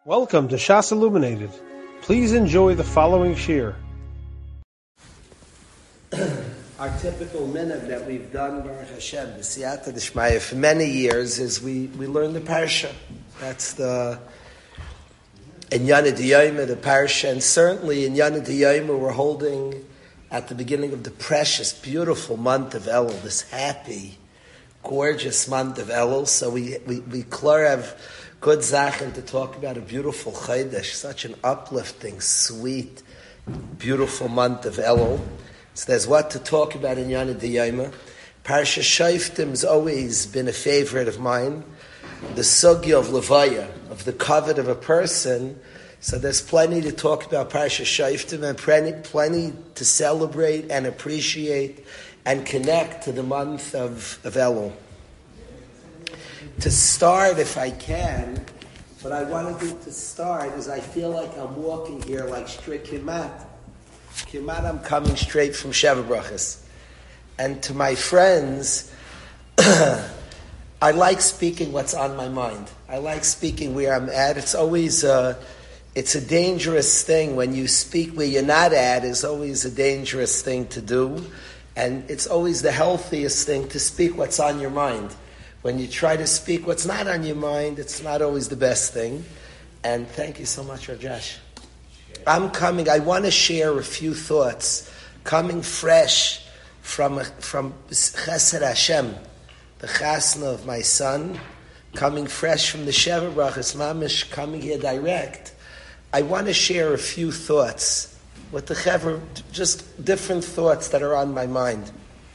Welcome to Shas Illuminated. Please enjoy the following shir. Our typical minhag that we've done, Baruch Hashem, b'siyata d'shmaya, for many years is we learn the parsha. That's the Inyana D'Yoma, the parsha, and certainly in Inyana D'Yoma we're holding at the beginning of the precious, beautiful month of Elul, this happy, gorgeous month of Elul. So we have good zachen to talk about a beautiful Chodesh, such an uplifting, sweet, beautiful month of Elul. So there's what to talk about in Inyana D'Yoma. Parsha Shoftim has always been a favorite of mine. The sugya of Levaya, of the covet of a person. So there's plenty to talk about Parsha Shoftim and plenty to celebrate and appreciate and connect to the month of Elul. To start, if I can, what I want to do to start is I feel like I'm walking here like straight Kimat. I'm coming straight from Sheva Brachas. And to my friends, I like speaking what's on my mind. I like speaking where I'm at. It's always it's a dangerous thing when you speak where you're not at. Is always a dangerous thing to do. And it's always the healthiest thing to speak what's on your mind. When you try to speak what's not on your mind, it's not always the best thing. And thank you so much, Rajesh. I want to share a few thoughts coming fresh from Chesed Hashem, the chasna of my son, coming fresh from the Sheva Brachas Mamish, coming here direct. I want to share a few thoughts with the Chevra, just different thoughts that are on my mind.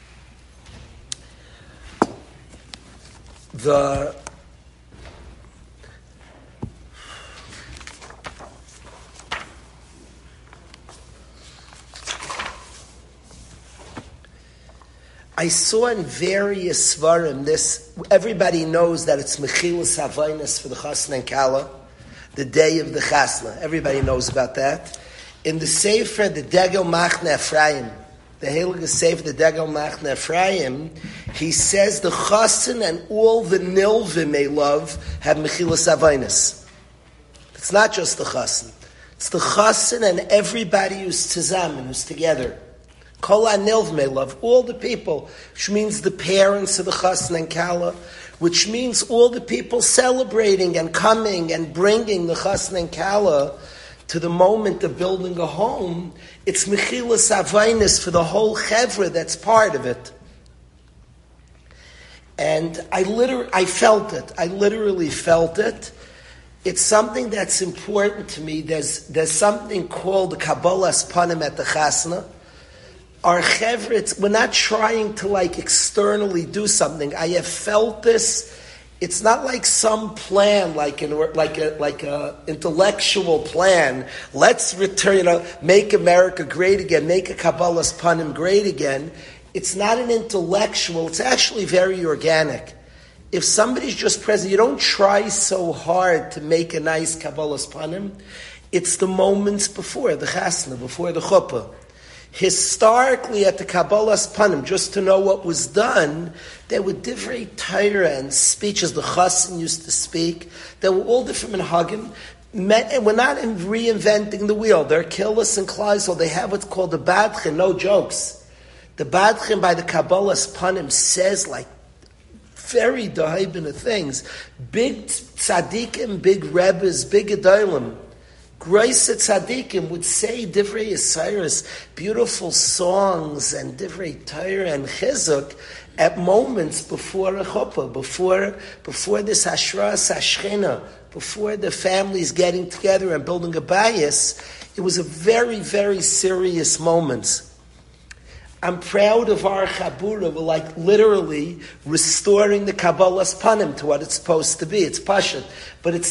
I saw in various svarim this. Everybody knows that it's Mechilas Havainas for the Chasna and Kala, the day of the Chasna. Everybody knows about that. In the Sefer, the Degel Machne Ephraim, the Heilige Sefer, the Degel Machne Ephraim, he says the Chassan and all the Nilvim they love have Mechilas Havainas. It's not just the Chassan. It's the Chassan and everybody who's tzaman, who's together. Kol HaNilvim love, all the people, which means the parents of the Chassan and Kala, which means all the people celebrating and coming and bringing the Chassan and Kala to the moment of building a home. It's Mechilas Havainas for the whole Chevra that's part of it. And I felt it. I literally felt it. It's something that's important to me. There's something called the Kabbalas Panim at the Chasna. Our Chevra, we're not trying to externally do something. I have felt this. It's not like some plan, like a intellectual plan. Let's return, make America great again, make a Kabbalas Panim great again. It's not an intellectual. It's actually very organic. If somebody's just present, you don't try so hard to make a nice Kabbalas Panim. It's the moments before the Chasna, before the Chuppah. Historically, at the Kabbalas Panim, just to know what was done, there were different Torah and speeches the Chassan used to speak. They were all different minhagim. And we're not reinventing the wheel. They're Killis and Kleisel. They have what's called the Badchen, no jokes. The Badchen by the Kabbalas Panim says very dahaibin things. Big tzaddikim, big rebbes, big gedolim. Grace tzaddikim would say divrei Yisairis, beautiful songs and divrei Torah and chizuk at moments before a chuppah, before this hashras hashchina, before the families getting together and building a bayis. It was a very, very serious moment. I'm proud of our Chabura. We're literally restoring the Kabbalas Panim to what it's supposed to be. It's Pashut, but it's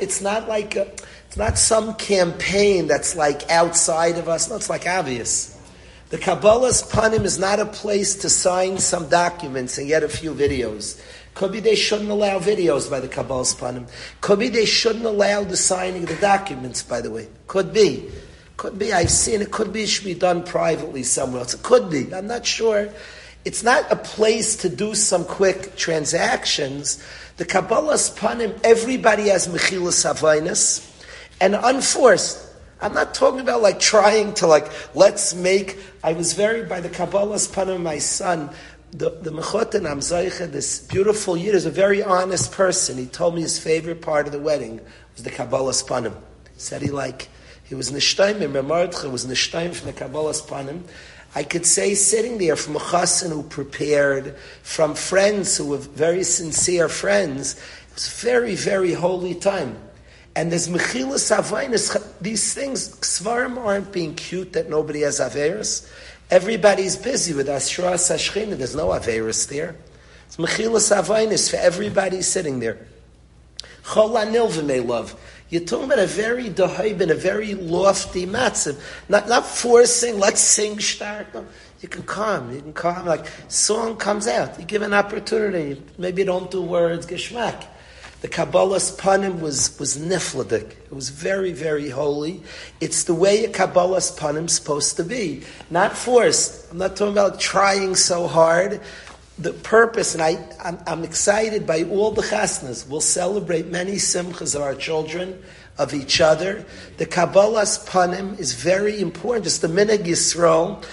not some campaign that's outside of us. No, it's obvious. The Kabbalas Panim is not a place to sign some documents and get a few videos. Could be they shouldn't allow videos by the Kabbalas Panim. Could be they shouldn't allow the signing of the documents, by the way. Could be. I've seen it. Could be it should be done privately somewhere else. It could be. I'm not sure. It's not a place to do some quick transactions. The Kabbalas Panim, everybody has Mechilas Havainas. and unforced. I'm not talking about like trying to let's make. I was very by the Kabbalah's Panim, my son, the Mechoten Amzaycha, this beautiful Yid, is a very honest person. He told me his favorite part of the wedding was the Kabbalah's Panim. He said he was Nishtaim, and Mardcha was Nishtaim from the Kabbalah's Panim. I could say sitting there from a chassan who prepared, from friends who were very sincere friends, it was a very, very holy time. And there's mechilas avainis. These things, ksvarim aren't being cute that nobody has averis. Everybody's busy with Ashra Sashchina. There's no averis there. It's mechilas avainis for everybody sitting there. Chol anil v'mei love. You're talking about a very dahaib and a very lofty matzav. Not forcing, let's sing stark. No. You can calm, like song comes out. You give an opportunity. Maybe you don't do words, geschmack. The Kabbalah's Panim was nifladik. It was very, very holy. It's the way a Kabbalah's Panim is supposed to be. Not forced. I'm not talking about trying so hard. The purpose, and I'm excited by all the chasnas. We'll celebrate many simchas of our children, of each other. The Kabbalah's Panim is very important. Just the Minhag Yisrael.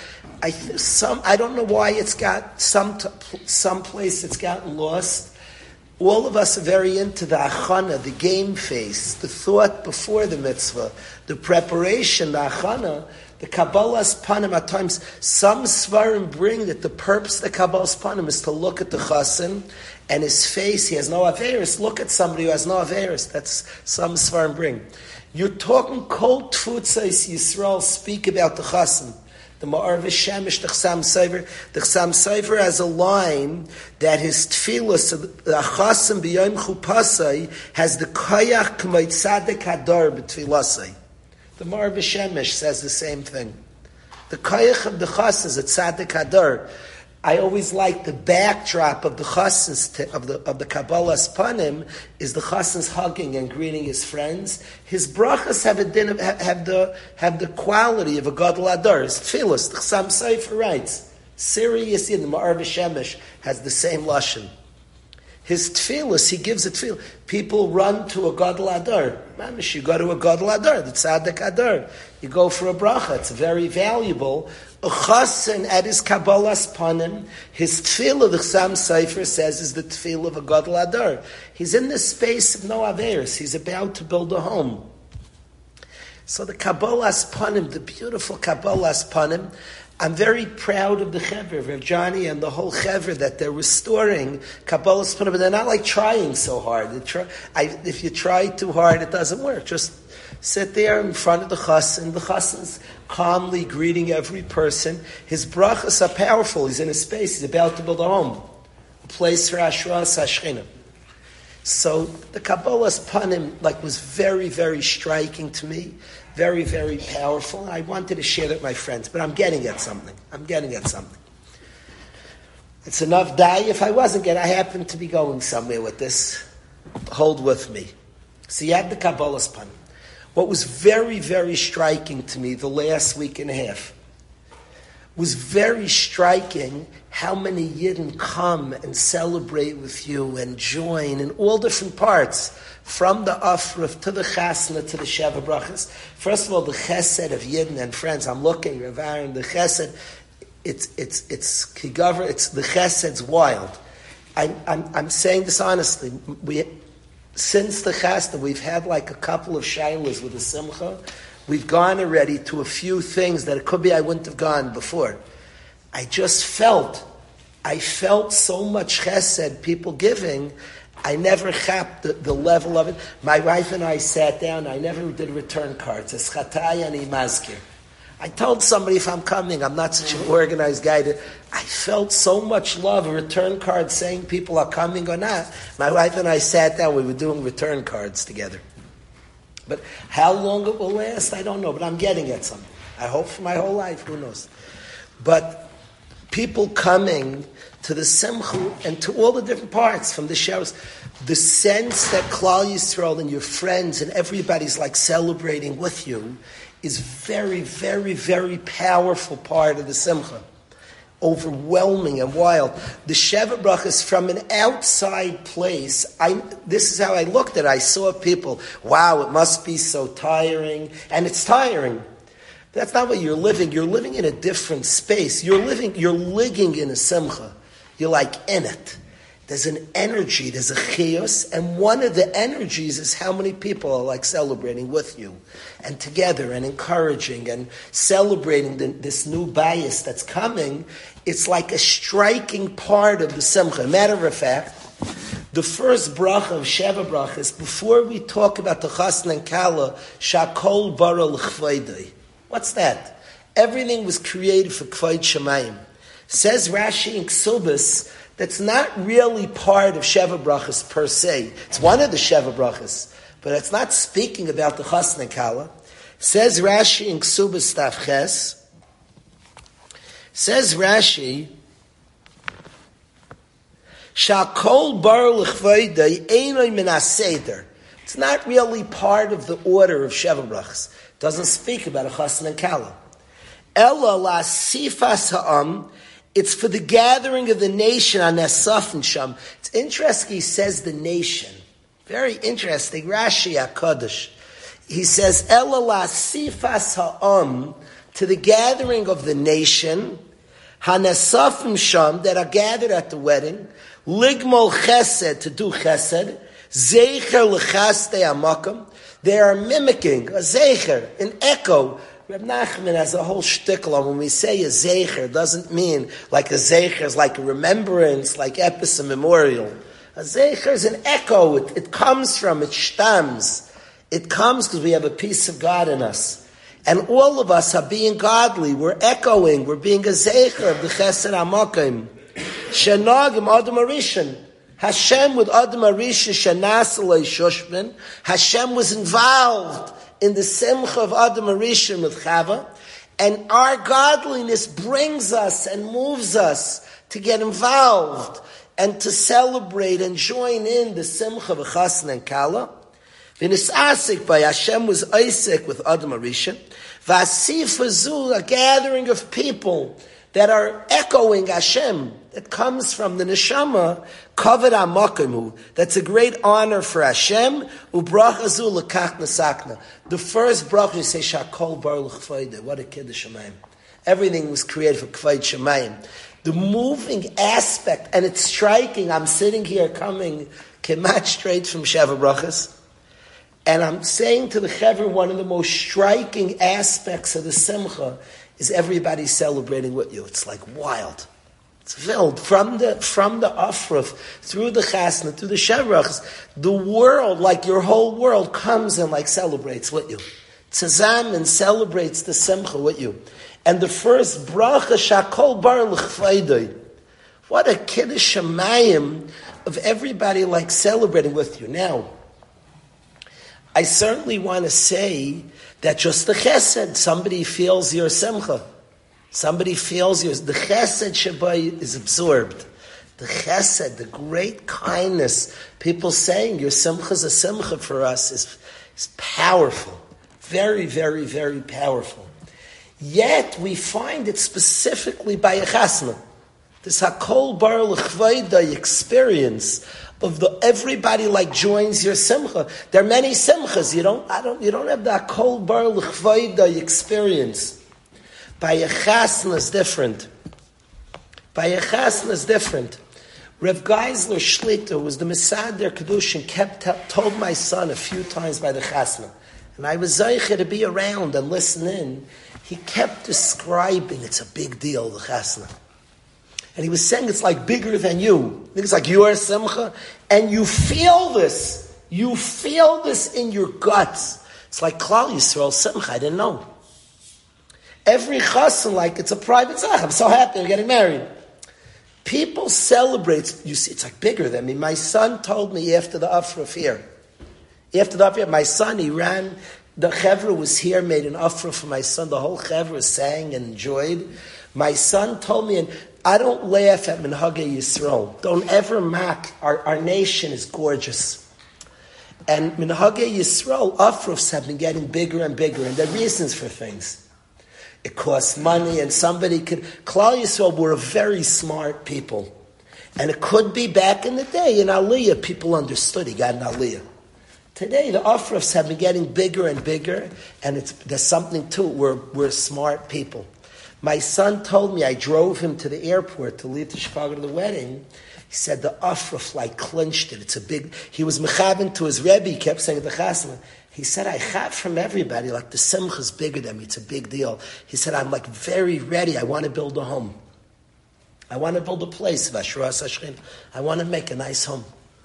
I don't know why it's got some place it's gotten lost. All of us are very into the achana, the game phase, the thought before the mitzvah, the preparation, the achana. The Kabbalah's Panim, at times, some svarim bring that the purpose of the Kabbalah's Panim is to look at the chassan and his face, he has no averis. Look at somebody who has no averis. That's some svarim bring. You're talking kol tfutzais Yisrael speak about the chassan. The Ma'ar V'Shemesh, the Chsam Sofer has a line that his tefillah, the Achasam B'Yom Chupasai, has the Koyach K'may Tzaddik Hadar B'Tfilasai. The Ma'ar V'Shemesh says the same thing. The Koyach of the Chas is a Tzaddik Hadar. I always like the backdrop of the chassan's of the Kabbalah's Panim is the chassan's hugging and greeting his friends. His brachas have the quality of a gadol adar. His tefillos, the Chsam Sofer writes, serious in the Ma'ar V'Shemesh has the same lashon. His tefillos, he gives a tefillah. People run to a gadol adar. Mamish, you go to a gadol adar, the tzaddik adar. You go for a bracha. It's very valuable. A chassan at his Kabbalah's Panim, his tefillah, the Chsam Sofer says, is the tefillah of a gadol adar. He's in the space of no averis. He's about to build a home. So the Kabbalah's Panim, the beautiful Kabbalah's Panim, I'm very proud of the Chevra, Rav Johnny and the whole Chevra, that they're restoring Kabbalah's Panim, but they're not like trying so hard. If you try too hard, it doesn't work. Just sit there in front of the chassan. The chassan's calmly greeting every person. His brachas are powerful. He's in a space. He's about to build a home, a place for Ashra Sashchina. So the Kabbalah's Panim was very, very striking to me. Very, very powerful. And I wanted to share that with my friends, but I'm getting at something. It's enough die. If I wasn't getting, I happen to be going somewhere with this. Hold with me. So you have the Kabbalah's Panim. What was very, very striking to me the last week and a half was very striking how many Yidden come and celebrate with you and join in all different parts, from the Afruf to the Chasna to the Sheva Brachas. First of all, the Chesed of Yidden and friends. I'm looking, Rav Aaron, the Chesed, it's Kigaver, it's the Chesed's wild. I'm saying this honestly. Since the Chasna, we've had a couple of shaylas with the Simcha. We've gone already to a few things that it could be I wouldn't have gone before. I felt so much chesed, people giving. I never chapped the level of it. My wife and I sat down. I never did return cards. Es chatay ani mazkir. I told somebody if I'm coming, I'm not such an organized guy. I felt so much love, a return card saying people are coming or not. My wife and I sat down. We were doing return cards together. But how long it will last, I don't know. But I'm getting at something. I hope for my whole life, who knows. But people coming to the Simcha and to all the different parts from the shows, the sense that Klal Yisrael and your friends and everybody's celebrating with you is very, very, very powerful part of the Simcha. overwhelming and wild. The Sheva Brachas from an outside place, this is how I looked at it. I saw people, wow, it must be so tiring. And it's tiring. That's not what you're living. You're living in a different space. You're living in a simcha. You're like in it. There's an energy, there's a chiyus, and one of the energies is how many people are like celebrating with you, and together, and encouraging, and celebrating this new bias that's coming. It's like a striking part of the simcha. Matter of fact, the first bracha of Sheva Brachas, before we talk about the chasna and kala, shakol bara l'chvaydai. What's that? Everything was created for kvayd shemayim. Says Rashi in Ksubas, that's not really part of Sheva Brachas per se. It's one of the Sheva Brachas, but it's not speaking about the chasna and kala. Says Rashi in Ksubas Taf Ches. Says Rashi, Shakol bar l'chvaydai einoi min haseder. It's not really part of the order of Sheva Brachas. It doesn't speak about a chasna and kala. Ella la sifas ha'am. It's for the gathering of the nation on Nesaf and Sham. It's interesting, he says the nation. Very interesting. Rashi HaKadosh. He says, Ela la sifas ha'am, to the gathering of the nation, HaNesaf and Sham, that are gathered at the wedding, Ligmol Chesed, to do Chesed, Zeicher l'chaste ha'makam. They are mimicking, a Zeicher, an echo. Reb Nachman has a whole shtickle on when we say a zeicher, it doesn't mean like a zeicher is like a remembrance, like epis, a memorial. A zeicher is an echo. It comes from, it stems. It comes because we have a piece of God in us. And all of us are being godly. We're echoing. We're being a zeicher of the chesed ha'makim. Shenagim Adam Arishan. Hashem with Adam Arishan, Shanas Eloi Shushman. Hashem was involved in the simcha of Adam Arishon with Chava, and our godliness brings us and moves us to get involved and to celebrate and join in the simcha of chasna and kala. V'nisasik by Hashem was Isaac with Adam Arishon. V'asif azul, a gathering of people that are echoing Hashem, that comes from the neshama, kavod ha'makamu. That's a great honor for Hashem. U'bracha zu l'kach nasakna. The first bracha you say shakol bar l'chvayde. What a kiddush shemayim. Everything was created for kvayd shemayim. The moving aspect, and it's striking. I'm sitting here coming kemat straight from Sheva Brachas, and I'm saying to the Chaver, one of the most striking aspects of the simcha is everybody celebrating with you. It's like wild. It's filled from the Afruf, through the Chasna, through the Sheva Brachas. The world, like your whole world, comes and like celebrates with you. Tzazam and celebrates the Simcha with you. And the first bracha, Shakol bar l'chvaydai. What a kiddush shemayim of everybody like celebrating with you. Now, I certainly want to say that just the chesed, somebody feels your simcha. Somebody feels yours. The chesed shabai is absorbed. The chesed, the great kindness, people saying your simcha is a simcha for us is powerful. Very, very, very powerful. Yet we find it specifically by a chasna. This hakol bar l'chvayda experience of everybody like joins your simcha. There are many simchas. You don't have the hakol bar l'chvayda experience. By a chasna is different. Rev Geisler Shlita was the Mesader Kedushin, told my son a few times by the chasna. And I was zeicher to be around and listen in. He kept describing, it's a big deal, the chasna. And he was saying it's like bigger than you. It's like your simcha. And you feel this. You feel this in your guts. It's like Klal Yisrael simcha. I didn't know. Every chassan, like it's a private zach. I'm so happy I'm getting married. People celebrate. You see, it's like bigger than me. My son told me after the Afraf here. My son, he ran. The Chevra was here, made an Afraf for my son. The whole Chevra sang and enjoyed. My son told me, and I don't laugh at Minhagei Yisrael. Don't ever mock. Our nation is gorgeous. And Minhagei Yisrael, Afrafs have been getting bigger and bigger, and there are reasons for things. It costs money, and somebody could... Klal Yisrael were very smart people. And it could be back in the day, in Aliyah, people understood he got an Aliyah. Today, the Afrafs have been getting bigger and bigger, and there's something to it. We're smart people. My son told me, I drove him to the airport to leave to Chicago to the wedding. He said the Afraf clinched it. It's a big... He was mechaven to his Rebbe. He kept saying the chasna. He said, I have from everybody, the simcha is bigger than me. It's a big deal. He said, I'm very ready. I want to build a home. I want to build a place of Ashras Hashchina. I want to make a nice home.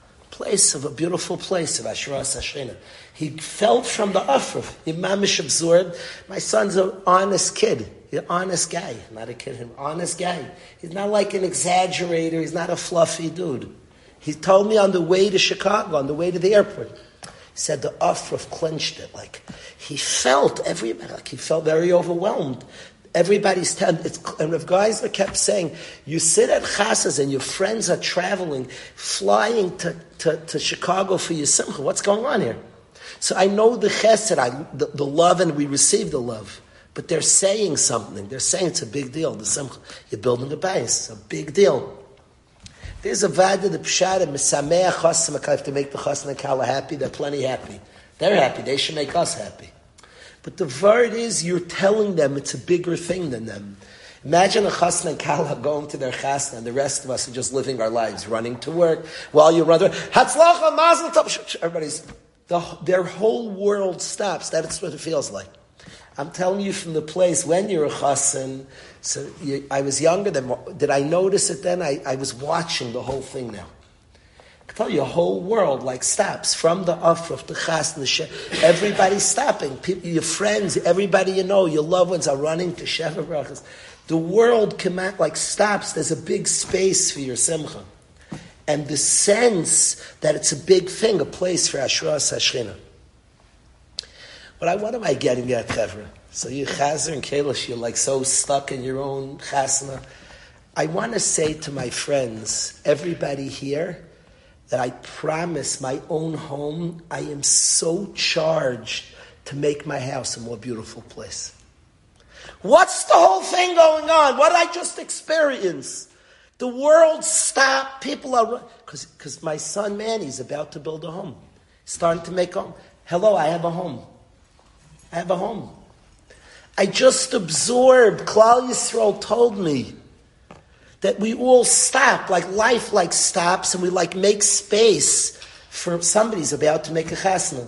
A beautiful place of Ashras Hashchina. He felt from the Afraf. He mamish absorbed. My son's an honest kid. He's an honest guy. Not a kid, an honest guy. He's not like an exaggerator. He's not a fluffy dude. He told me on the way to Chicago, on the way to the airport, he said the Afraf clenched it. He felt everybody, he felt very overwhelmed. Everybody's telling, and Rav Geisler kept saying, you sit at chasas and your friends are traveling, flying to Chicago for your simcha. What's going on here? So I know the chesed, the love, and we receive the love. But they're saying something. They're saying it's a big deal. The simcha, you're building a base. It's a big deal. There's a vada, the pshara, mesameach chasam akayf, to make the chasam and kala happy. They're plenty happy. They're happy. They should make us happy. But the word is, you're telling them it's a bigger thing than them. Imagine a chasna and kala going to their chasna, and the rest of us are just living our lives, running to work while you run. Hatzlacha, mazel tov. Everybody's their whole world stops. That's what it feels like. I'm telling you from the place when you're a chassan. So I was younger than. Did I notice it then? I was watching the whole thing now. I can tell you, a whole world stops from the Afraf, the chassan, the sheh. Everybody's stopping. People, your friends, everybody you know, your loved ones are running to Sheva Brachas. The world stops. There's a big space for your simcha, and the sense that it's a big thing, a place for Ashras Hashchina. But what am I getting at, Chevra? So you chazer and kelish, you're so stuck in your own chasna. I want to say to my friends, everybody here, that I promise my own home, I am so charged to make my house a more beautiful place. What's the whole thing going on? What did I just experience? The world stopped. People are... Because my son Manny's about to build a home. Starting to make a home. Hello, I have a home. I have a home. I just absorbed. Klal Yisrael told me that we all stop, life stops, and we make space for somebody's about to make a chasna.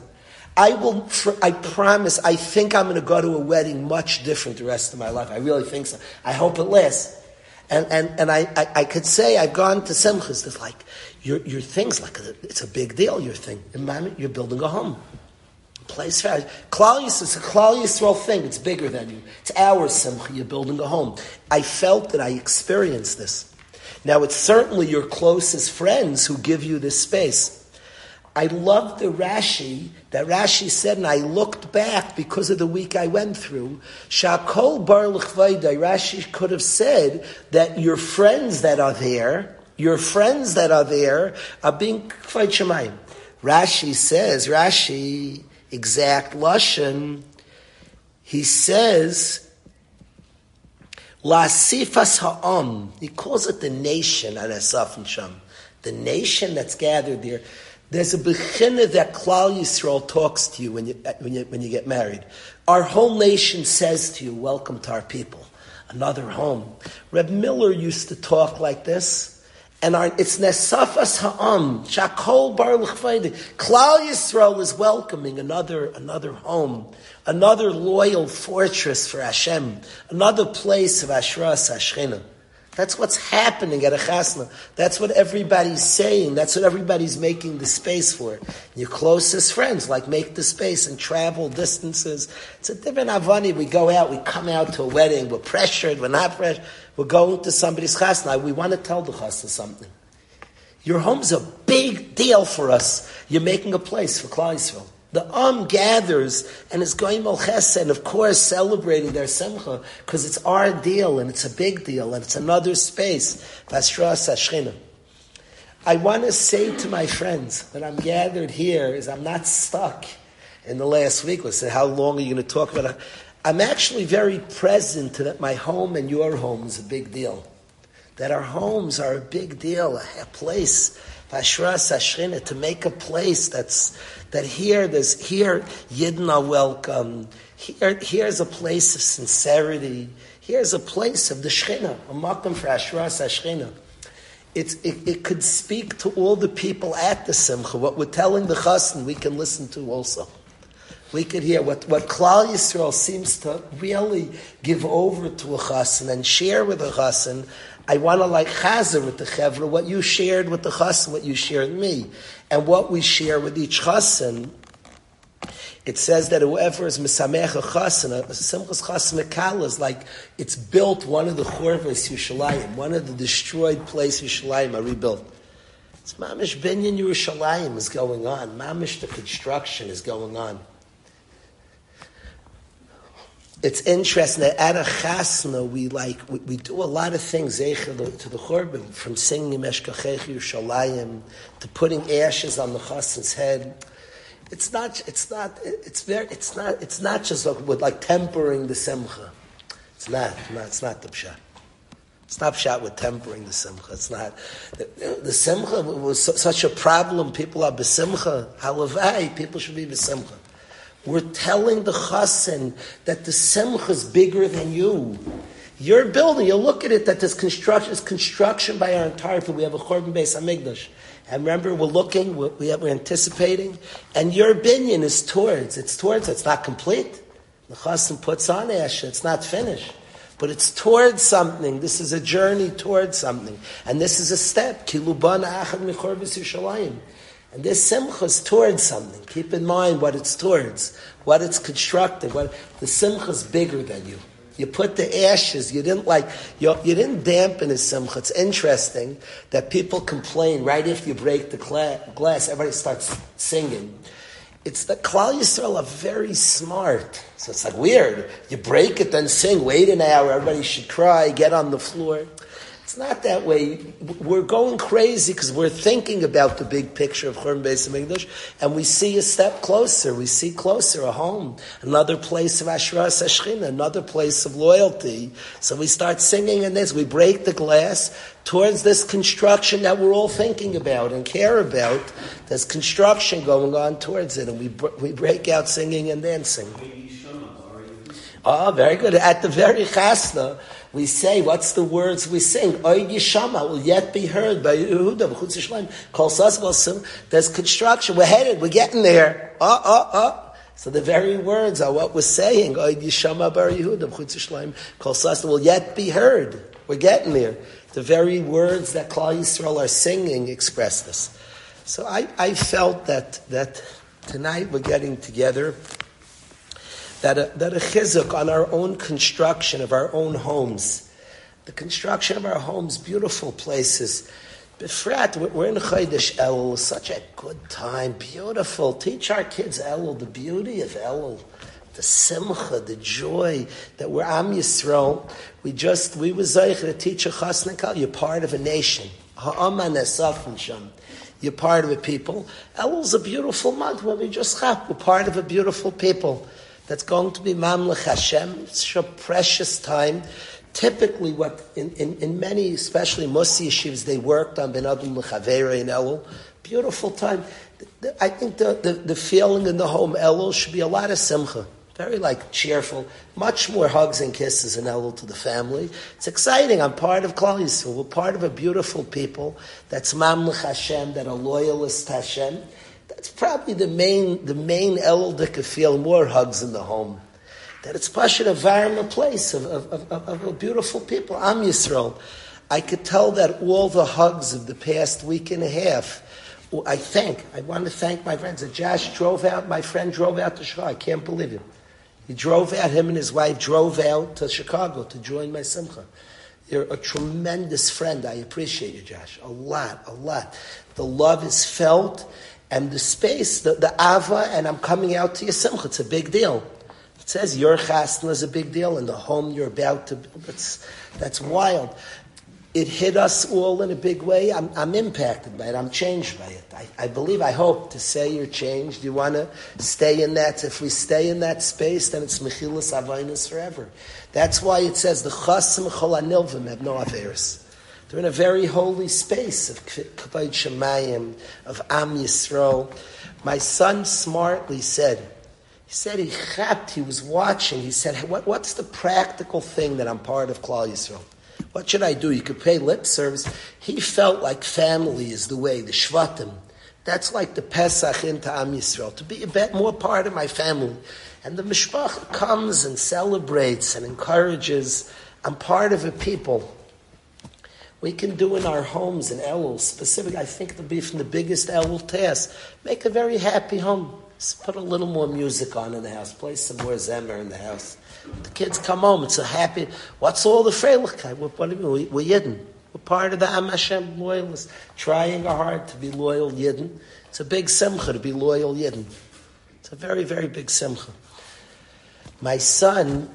I promise, I think I'm going to go to a wedding much different the rest of my life. I really think so. I hope it lasts. And I could say I've gone to simchas that's your thing's it's a big deal, your thing. You're building a home. Place for Klal Yisrael. It's a Klal Yisrael thing. It's bigger than you. It's our simcha. You're building a home. I felt that I experienced this. Now it's certainly your closest friends who give you this space. I love the Rashi. That Rashi said, and I looked back because of the week I went through. Shakol bar l'chvayda. Rashi could have said that your friends that are there are being kvayt shemayim. Rashi says, exact lashon. He says, "Lasifas ha'am." He calls it the nation, Anasaf and Sham, the nation that's gathered there. There's a bechina that Klal Yisrael talks to you when you get married. Our whole nation says to you, "Welcome to our people, another home." Reb Miller used to talk like this. And it's Nesafas Ha'am, Shakol Bar L'chvaydi. Klal Yisrael is welcoming another home, another loyal fortress for Hashem, another place of Ashras Hashchina. That's what's happening at a chasna. That's what everybody's saying. That's what everybody's making the space for. Your closest friends make the space and travel distances. It's a different avani. We go out, we come out to a wedding, we're pressured, we're not pressured. We're going to somebody's chasna. We want to tell the chasna something. Your home's a big deal for us. You're making a place for Klal Yisrael. The gathers and is going Molchesa, and of course celebrating their simcha, because it's our deal and it's a big deal and it's another space. V'ashras Hashchina. I want to say to my friends that I'm gathered here is I'm not stuck in the last week. We said, how long are you going to talk about it? I'm actually very present that my home and your home is a big deal. That our homes are a big deal, a place, to make a place that here Yidden are welcome. Here's a place of sincerity. Here's a place of the Shechina, a makom for Ashras HaShechina. It could speak to all the people at the Simcha. What we're telling the Chassan, we can listen to also. We could hear what Klal Yisrael seems to really give over to a Chassan and share with a Chassan. I want to like chazer with the Chevra, what you shared with the Chassan, what you shared with me. And what we share with each Chassan, it says that whoever is Mesamech a Chassan, a Simchas Chassan Mekal is like, it's built one of the Chorvas Yushalayim, one of the destroyed places Yushalayim are rebuilt. It's Mamish Binyan Yerushalayim is going on. Mamish the construction is going on. It's interesting that at a chasna we do a lot of things zecher to the churban, from singing Meshkachech Yerushalayim to putting ashes on the chassan's head. It's not just with like tempering the simcha. It's not the pshat. It's not pshat with tempering the simcha. It's not. The simcha was such a problem. People are besimcha. Halavai, people should be besimcha. We're telling the chassan that the simcha is bigger than you. You're building, you look at it, that this construction by our entire people. We have a Chorban Beis HaMikdash. And remember, we're looking, we're anticipating, and your binyan is towards, it's not complete. The chassan puts on ash, it's not finished. But it's towards something. This is a journey towards something. And this is a step. Ki lubana achad michorvus Yerushalayim. And this simcha is towards something. Keep in mind what it's towards, what it's constructed. The simcha is bigger than you. You put the ashes. You didn't dampen the simcha. It's interesting that people complain right after you break the glass. Everybody starts singing. It's that Klal Yisrael are very smart. So it's like weird. You break it, then sing. Wait an hour. Everybody should cry. Get on the floor. It's not that way. We're going crazy because we're thinking about the big picture of Churban Beis HaMikdash, and we see a step closer. We see closer a home, another place of Ashras HaShechina, another place of loyalty. So we start singing in this. We break the glass towards this construction that we're all thinking about and care about. There's construction going on towards it, and we break out singing and dancing. Oh, very good. At the very chasna, we say, what's the words we sing? Oy Yishama will yet be heard by Yehuda, B'chutz Yishmaim, Kol Sas V'Sim. There's construction. We're headed. We're getting there. So the very words are what we're saying. Oy Yishama bar Yehuda, B'chutz Yishmaim, Kol Sas will yet be heard. We're getting there. The very words that Klal Yisrael are singing express this. So I felt that tonight we're getting together. That a chizuk on our own construction of our own homes. The construction of our homes, beautiful places. Befrat, we're in Chodesh Elul, such a good time, beautiful. Teach our kids Elul, the beauty of Elul, the simcha, the joy that we're Am Yisrael. We were Zoich to teach a chasna. You're part of a nation. Ha'aman esafin sham. You're part of a people. Elul's a beautiful month where we just chap. We're part of a beautiful people. That's going to be Mamlech Hashem. It's a precious time. Typically, what in many, especially Mussar yeshivas, they worked on Ben Adam L'Chavera in Elul. Beautiful time. I think the feeling in the home Elul should be a lot of simcha. Very cheerful. Much more hugs and kisses in Elul to the family. It's exciting. I'm part of Klal Yisrael. We're part of a beautiful people that's Mamlech Hashem, that are loyalists to Hashem. That's probably the main Elul that could feel more hugs in the home. That it's Pashat a place of a beautiful people. Am Yisrael. I could tell that all the hugs of the past week and a half. I want to thank my friends. My friend drove out to Chicago. I can't believe it. Him and his wife drove out to Chicago to join my simcha. You're a tremendous friend. I appreciate you, Josh. A lot. The love is felt. And the space, the Ava, and I'm coming out to your simcha. It's a big deal. It says your chasna is a big deal, and the home you're about to build. That's wild. It hit us all in a big way. I'm impacted by it. I'm changed by it. I hope to say you're changed. You want to stay in that. If we stay in that space, then it's Mechilas Avainos forever. That's why it says the Chasim Chol HaNilvim have no Averis. They're in a very holy space of Kavod Shemayim, of Am Yisrael. My son smartly said, he was watching. He said, what's the practical thing that I'm part of Klal Yisrael? What should I do? You could pay lip service. He felt like family is the way, the Shvatim. That's like the Pesach into Am Yisrael, to be a bit more part of my family. And the Mishpach comes and celebrates and encourages. I'm part of a people. We can do in our homes in Elul, specifically, I think it'll be from the biggest Elul task. Make a very happy home. Just put a little more music on in the house. Play some more Zemer in the house. The kids come home. It's a happy. What's all the Freilichkeit? What do you mean? We're Yidden. We're part of the Am Hashem loyalists. Trying our hard to be loyal Yidden. It's a big simcha to be loyal Yidden. It's a very, very big simcha. My son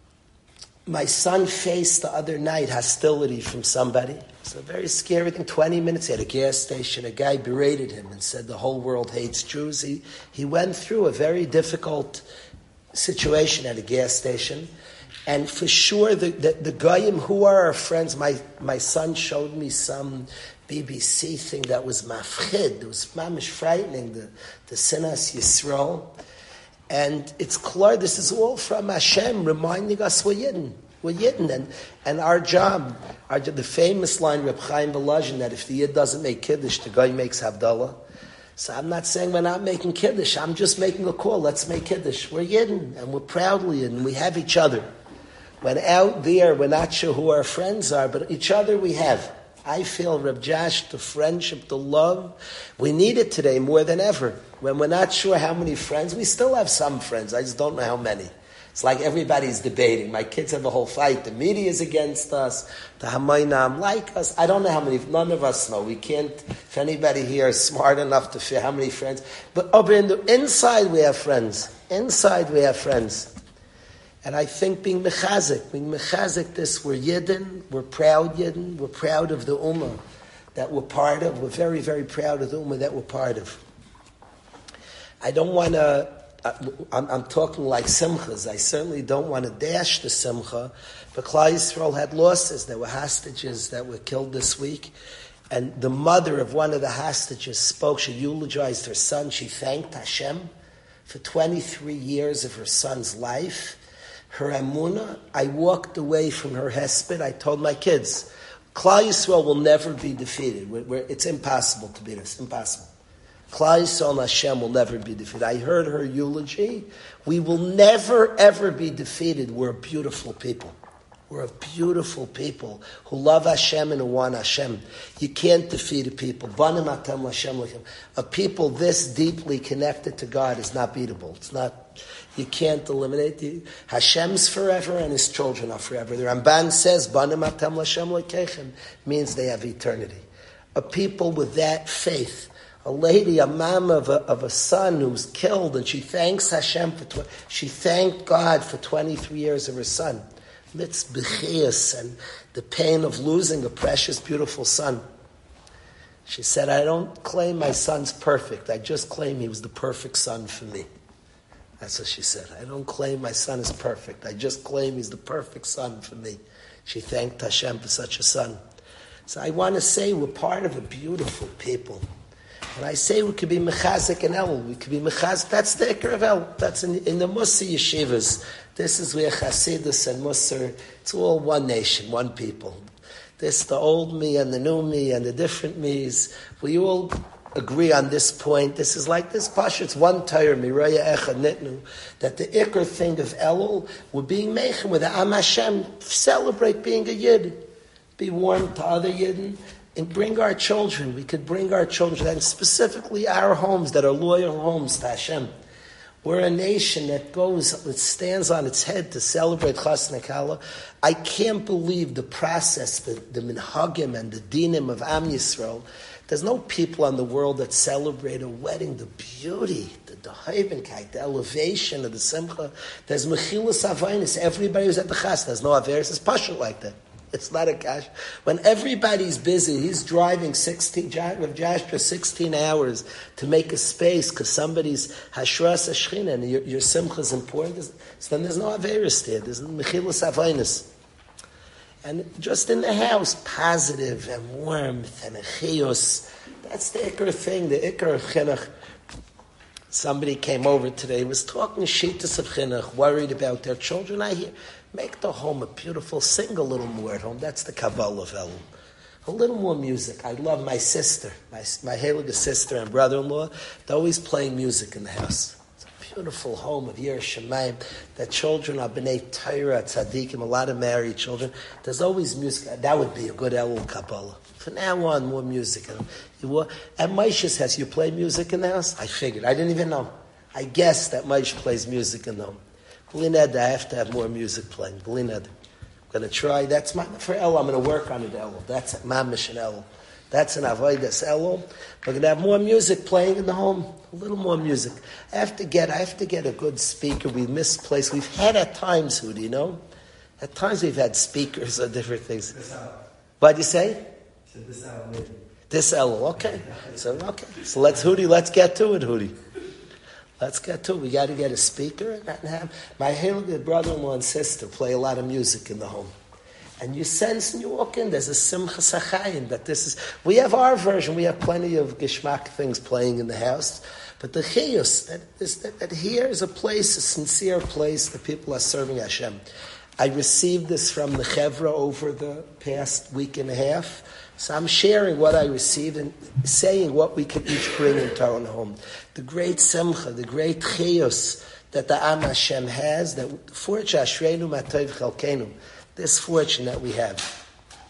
faced the other night hostility from somebody. It's a very scary thing. 20 minutes at a gas station, a guy berated him and said the whole world hates Jews. He went through a very difficult situation at a gas station. And for sure, the Goyim who are our friends, my son showed me some BBC thing that was mafchid. It was mamish frightening, the Sinas Yisrael. And it's clear this is all from Hashem reminding us we're Yidden. We're Yidden. And our job, the famous line, Reb Chaim Volozhin, that if the Yid doesn't make Kiddush, the guy makes Havdalah. So I'm not saying we're not making Kiddush. I'm just making a call. Let's make Kiddush. We're Yidden, and we're proudly Yidden. We have each other. When out there, we're not sure who our friends are, but each other we have. I feel, Reb Josh, the friendship, the love, we need it today more than ever. When we're not sure how many friends, we still have some friends. I just don't know how many. It's like everybody's debating. My kids have a whole fight. The media is against us. The Hamayinam like us. I don't know how many. None of us know. We can't, if anybody here is smart enough to figure how many friends. But inside we have friends. Inside we have friends. And I think being mechazik this, we're Yidden, we're proud Yidden, we're proud of the Ummah that we're part of. We're very, very proud of the Ummah that we're part of. I don't want to, I'm talking like simchas. I certainly don't want to dash the simcha, but Klal Yisrael had losses. There were hostages that were killed this week. And the mother of one of the hostages spoke. She eulogized her son. She thanked Hashem for 23 years of her son's life. Her emunah, I walked away from her hesped. I told my kids, Klal Yisrael will never be defeated. It's impossible to beat us. Impossible. Klal Yisrael and Hashem will never be defeated. I heard her eulogy. We will never, ever be defeated. We're a beautiful people. We're a beautiful people who love Hashem and who want Hashem. You can't defeat a people. Banim atam Hashem lechem. A people this deeply connected to God is not beatable. It's not. You can't eliminate. Hashem's forever and His children are forever. The Ramban says, Banim atam Hashem lekechem, means they have eternity. A people with that faith. A lady, a mom of a son who's killed, and she thanks Hashem she thanked God for 23 years of her son. Midst bechias and the pain of losing a precious, beautiful son. She said, I don't claim my son's perfect. I just claim he was the perfect son for me. That's what she said. I don't claim my son is perfect. I just claim he's the perfect son for me. She thanked Hashem for such a son. So I want to say we're part of a beautiful people. And I say we could be mechazik and Elul. We could be mechazik. That's the Iker of Elul. That's in the Mussar yeshivas. This is where Chasidus and Mussar, it's all one nation, one people. This, the old me and the new me and the different me's. We all agree on this point. This is like this Pasha. It's one Torah, Miraya Echad Nitnu, that the Iker thing of Elul, we're being mechem with the Am Hashem, celebrate being a Yid. Be warm to other Yidden. And bring our children. We could bring our children, and specifically our homes that are loyal homes to Hashem. We're a nation that stands on its head to celebrate Chas Nekala. I can't believe the process, the minhagim and the dinim of Am Yisrael. There's no people on the world that celebrate a wedding, the beauty, the Heibenkeit, the elevation of the simcha. There's mechilas avainis. Everybody who's at the chas, there's no averis. It's passion like that. It's not a cash. When everybody's busy, he's driving 16 hours to make a space because somebody's hashras hashchina and your simcha is important. So then there's no averis there. There's mechilus avainis. And just in the house, positive and warmth and a chiyus. That's the ikar thing, the ikar of chinuch. Somebody came over today, was talking shittas of chinuch, worried about their children. I hear, make the home a beautiful, sing a little more at home. That's the Kabbalah of Elul. A little more music. I love my sister, my heilige sister and brother-in-law. They're always playing music in the house. It's a beautiful home of Yer Shemayim. The children are B'nai Torah, Tzaddikim, a lot of married children. There's always music. That would be a good Elul Kabbalah. From now on, more music. And Moshe says, you play music in the house? I figured. I didn't even know. I guessed that Moshe plays music in the home. B'lined, I have to have more music playing. B'lined. I'm going to try. That's for Elul. I'm going to work on it, Elul. That's mamish and Elul. That's an avodas Elul. We're going to have more music playing in the home. A little more music. I have to get a good speaker. We misplaced. We've had at times, Hudi, you know? At times we've had speakers or different things. What'd you say? This Elul, okay. So let's get to it, Hudi. Let's get to it. We got to get a speaker and have my heilige brother-in-law and sister play a lot of music in the home. And you sense and you walk in, there's a simcha sachayim that this is. We have our version. We have plenty of geschmack things playing in the house. But the chiyus, that here is a place, a sincere place that people are serving Hashem. I received this from the Chevra over the past week and a half. So I'm sharing what I received and saying what we can each bring into our own home. The great simcha, the great chiyus that the Am Hashem has, that fortune ashreinu matov chalkenu, this fortune that we have.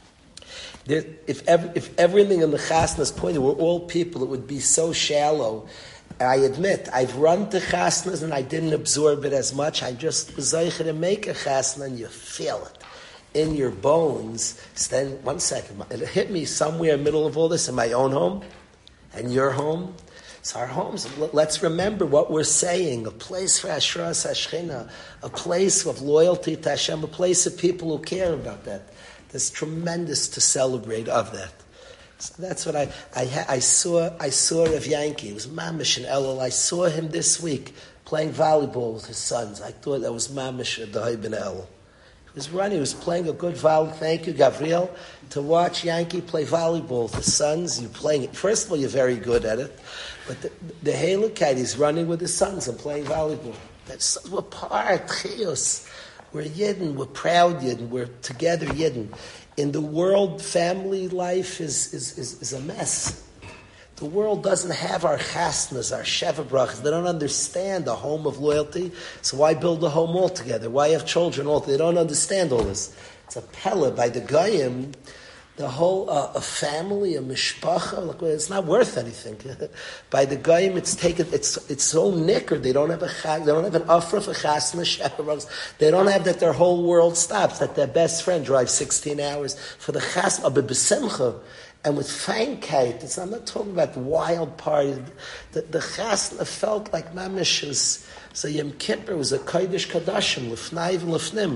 If everything in the chasna is pointed, we're all people, it would be so shallow. I admit, I've run to chasnas and I didn't absorb it as much. I just was zeicher to make a chasna and you feel it in your bones. So then, 1 second, it hit me somewhere in the middle of all this in my own home and your home. So our homes, let's remember what we're saying, a place for Hashras Hashchina, a place of loyalty to Hashem, a place of people who care about that. There's tremendous to celebrate of that. So that's what I saw. I saw Rav Yankee. It was Mamish in Elul. I saw him this week playing volleyball with his sons. I thought that was Mamish at the Haib in Elul. He was running. He was playing a good volleyball. Thank you, Gabriel, to watch Yankee play volleyball with his sons. You're playing it. First of all, you're very good at it. But the Heilikite, he's running with his sons and playing volleyball. We're part, chiyus. We're Yidden. We're proud Yidden. We're together Yidden. In the world, family life is a mess. The world doesn't have our chasnas, our sheva brachas. They don't understand the home of loyalty. So why build a home altogether? Why have children all? They don't understand all this. It's a pella by the goyim. The whole a family, a mishpacha, it's not worth anything. By the goyim, it's taken. It's so knicker. They don't have they don't have an offer for chasna sheva brachas. They don't have that their whole world stops. That their best friend drives 16 hours for the chasna, but b'simcha. And with feinkeit, I'm not talking about the wild party. The chasna felt like mamish was. So Yom Kippur was a kodesh kadashim lefnai and lefnim.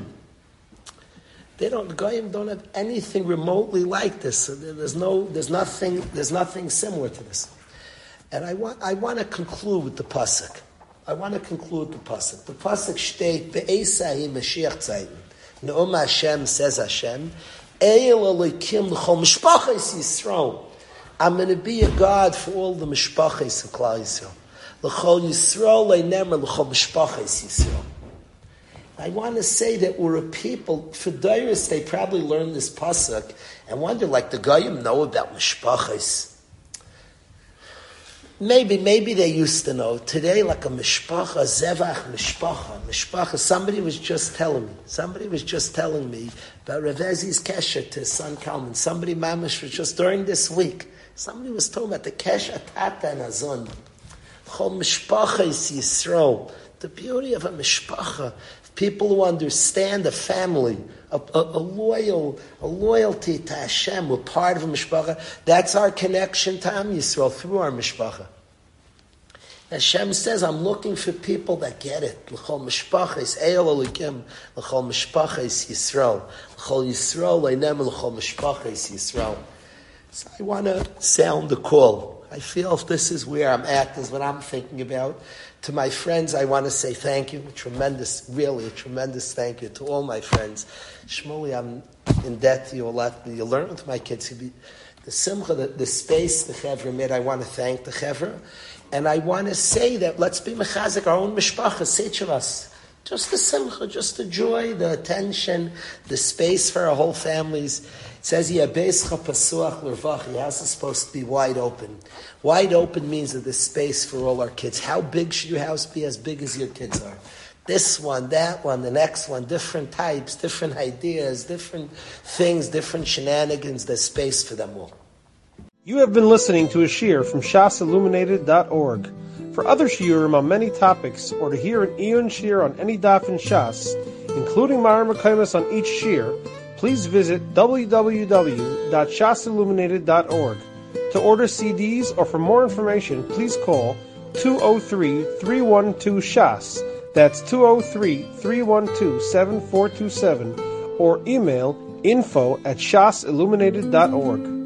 The goyim don't have anything remotely like this. There's nothing similar to this. And I want to conclude with the pasuk. The pasuk state be'esai Mashiach tzayim. Ne'om Hashem says Hashem. I'm going to be a God for all the mishpachos of Klal Yisrael. L'chol Yisrael le'nemer l'chol mishpachos Yisrael. I want to say that we're a people, for Dairis, they probably learned this pasuk and wonder, like the Goyim know about mishpachos. Maybe they used to know. Today, like a mishpacha, zevach mishpacha. Somebody was just telling me about Rav Ezi's kesher to his son Kalman. Somebody, mamish, was just during this week. Somebody was talking about the kesher tata and azon. Chol mishpacha is Yisrael. The beauty of a mishpacha. People who understand a family, a loyalty to Hashem. We're part of a mishpacha. That's our connection to Am Yisrael through our mishpacha. Hashem says, I'm looking for people that get it. L'chol mishpachos, Eyal Elokim, l'chol mishpachos Yisrael. L'chol Yisrael, leinem l'chol mishpachos Yisrael. So I want to sound the call. I feel if this is where I'm at, this is what I'm thinking about. To my friends, I want to say thank you. Really a tremendous thank you to all my friends. Shmuley, I'm in debt to you a lot. You learn with my kids. The simcha, the space the Chevra made, I want to thank the Chevra. And I want to say that let's be mechazik our own mishpachas, each of us. Just the simcha, just the joy, the attention, the space for our whole families. It says, Yabeischa pasuach l'rvach. Your house is supposed to be wide open. Wide open means that there's space for all our kids. How big should your house be? As big as your kids are. This one, that one, the next one, different types, different ideas, different things, different shenanigans. There's space for them all. You have been listening to a shiur from shasilluminated.org. For other shiurim on many topics, or to hear an Iyun shiur on any daf in Shas, including Mareh Mekomos on each shiur, please visit www.shasilluminated.org. To order CDs or for more information, please call 203-312-SHAS. That's 203-312-7427, or email info@shasilluminated.org.